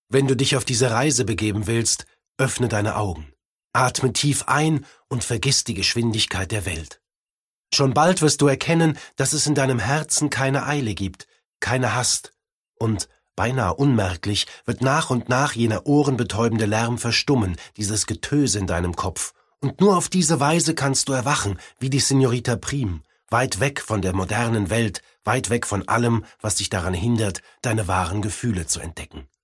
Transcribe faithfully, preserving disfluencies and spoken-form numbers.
Wenn du dich auf diese Reise begeben willst, öffne deine Augen. Atme tief ein und vergiss die Geschwindigkeit der Welt. Schon bald wirst du erkennen, dass es in deinem Herzen keine Eile gibt, keine Hast. Und, beinahe unmerklich, wird nach und nach jener ohrenbetäubende Lärm verstummen, dieses Getöse in deinem Kopf. Und nur auf diese Weise kannst du erwachen, wie die Signorita Prim, weit weg von der modernen Welt, weit weg von allem, was dich daran hindert, deine wahren Gefühle zu entdecken.